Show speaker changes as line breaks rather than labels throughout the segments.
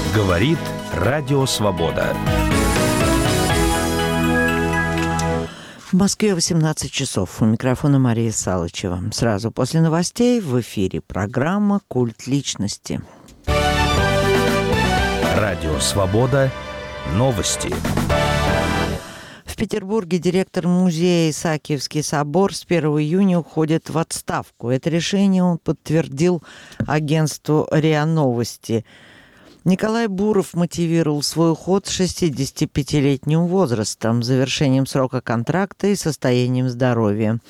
Говорит Радио Свобода.
В Москве 18 часов. У микрофона Мария Салычева. Сразу после новостей в эфире программа «Культ личности».
Радио Свобода. Новости.
В Петербурге директор музея Исаакиевский собор с 1 июня уходит в отставку. Это решение он подтвердил агентству РИА Новости. Николай Буров мотивировал свой уход 65-летним возрастом, завершением срока контракта и состоянием здоровья.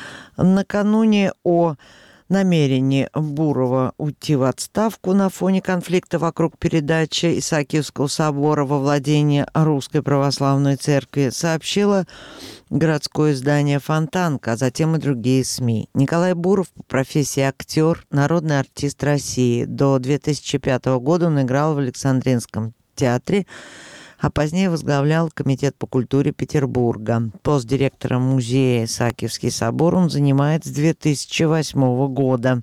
Накануне о намерении Бурова уйти в отставку на фоне конфликта вокруг передачи Исаакиевского собора во владение Русской Православной Церкви сообщило городское издание «Фонтанка», а затем и другие СМИ. Николай Буров по профессии актер, народный артист России. До 2005 года он играл в Александринском театре, а позднее возглавлял Комитет по культуре Петербурга. Пост директора музея Исаакиевский собор он занимает с 2008 года.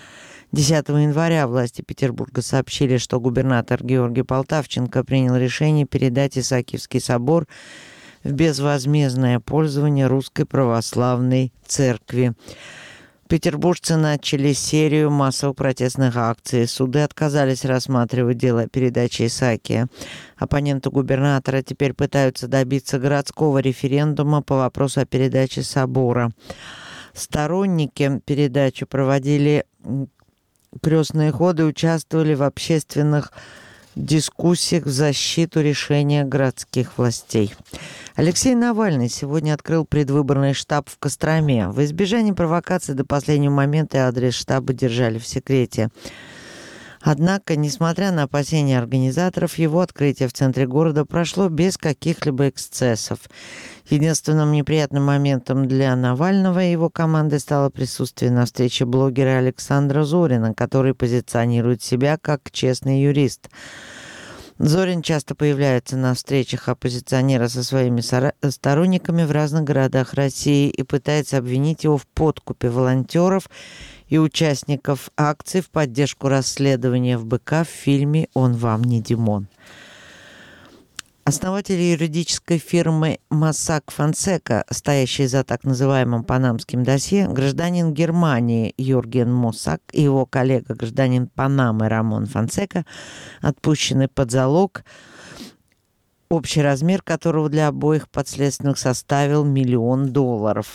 10 января власти Петербурга сообщили, что губернатор Георгий Полтавченко принял решение передать Исаакиевский собор в безвозмездное пользование Русской Православной Церкви. Петербуржцы начали серию массовых протестных акций. Суды отказались рассматривать дело о передаче Исаакия. Оппоненты губернатора теперь пытаются добиться городского референдума по вопросу о передаче собора. Сторонники передачи проводили крестные ходы, участвовали в общественных дискуссиях в защиту решения городских властей. Алексей Навальный сегодня открыл предвыборный штаб в Костроме. В избежание провокаций до последнего момента адрес штаба держали в секрете. Однако, несмотря на опасения организаторов, его открытие в центре города прошло без каких-либо эксцессов. Единственным неприятным моментом для Навального и его команды стало присутствие на встрече блогера Александра Зорина, который позиционирует себя как честный юрист. Зорин часто появляется на встречах оппозиционера со своими сторонниками в разных городах России и пытается обвинить его в подкупе волонтеров и участников акций в поддержку расследования ФБК в фильме «Он вам не Димон». Основатель юридической фирмы Mossack Fonseca, стоящий за так называемым панамским досье, гражданин Германии Юрген Моссак и его коллега, гражданин Панамы Рамон Фонсека, отпущены под залог, общий размер которого для обоих подследственных составил $1 миллион.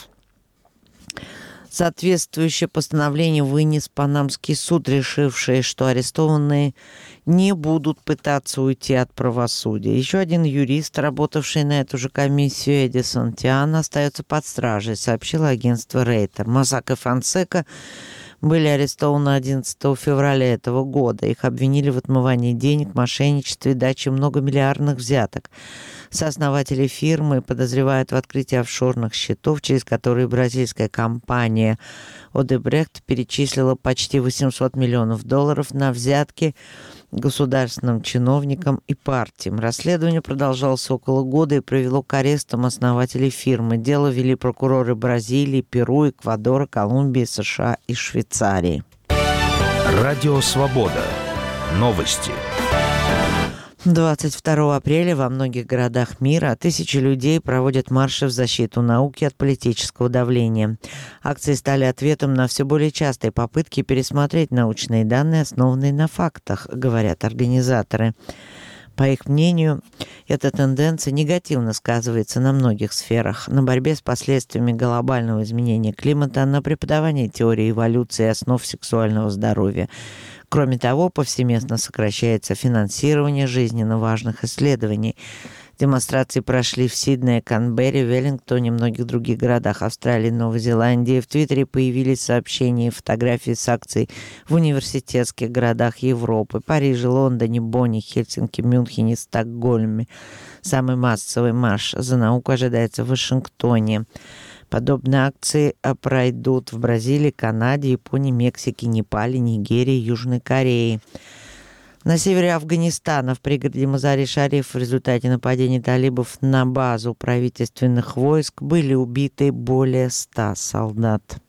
Соответствующее постановление вынес панамский суд, решивший, что арестованные не будут пытаться уйти от правосудия. Еще один юрист, работавший на эту же комиссию, Эдисон Тиан, остается под стражей, сообщило агентство Рейтер. Моссак и Фонсека были арестованы 11 февраля этого года. Их обвинили в отмывании денег, мошенничестве и даче многомиллиардных взяток. Сооснователи фирмы подозревают в открытии офшорных счетов, через которые бразильская компания Одебрехт перечислила почти $800 миллионов на взятки государственным чиновникам и партиям. Расследование продолжалось около года и привело к арестам основателей фирмы. Дело вели прокуроры Бразилии, Перу, Эквадора, Колумбии, США и Швейцарии.
Радио Свобода. Новости.
22 апреля во многих городах мира тысячи людей проводят марши в защиту науки от политического давления. Акции стали ответом на все более частые попытки пересмотреть научные данные, основанные на фактах, говорят организаторы. По их мнению, эта тенденция негативно сказывается на многих сферах: на борьбе с последствиями глобального изменения климата, на преподавании теории эволюции и основ сексуального здоровья. Кроме того, повсеместно сокращается финансирование жизненно важных исследований. Демонстрации прошли в Сиднее, Канберре, Веллингтоне и многих других городах Австралии и Новой Зеландии. В Твиттере появились сообщения и фотографии с акций в университетских городах Европы: Париже, Лондоне, Бонне, Хельсинки, Мюнхене, Стокгольме. Самый массовый марш за науку ожидается в Вашингтоне. Подобные акции пройдут в Бразилии, Канаде, Японии, Мексике, Непале, Нигерии, Южной Корее. На севере Афганистана, в пригороде Мазари-Шариф, в результате нападения талибов на базу правительственных войск были убиты более 100 солдат.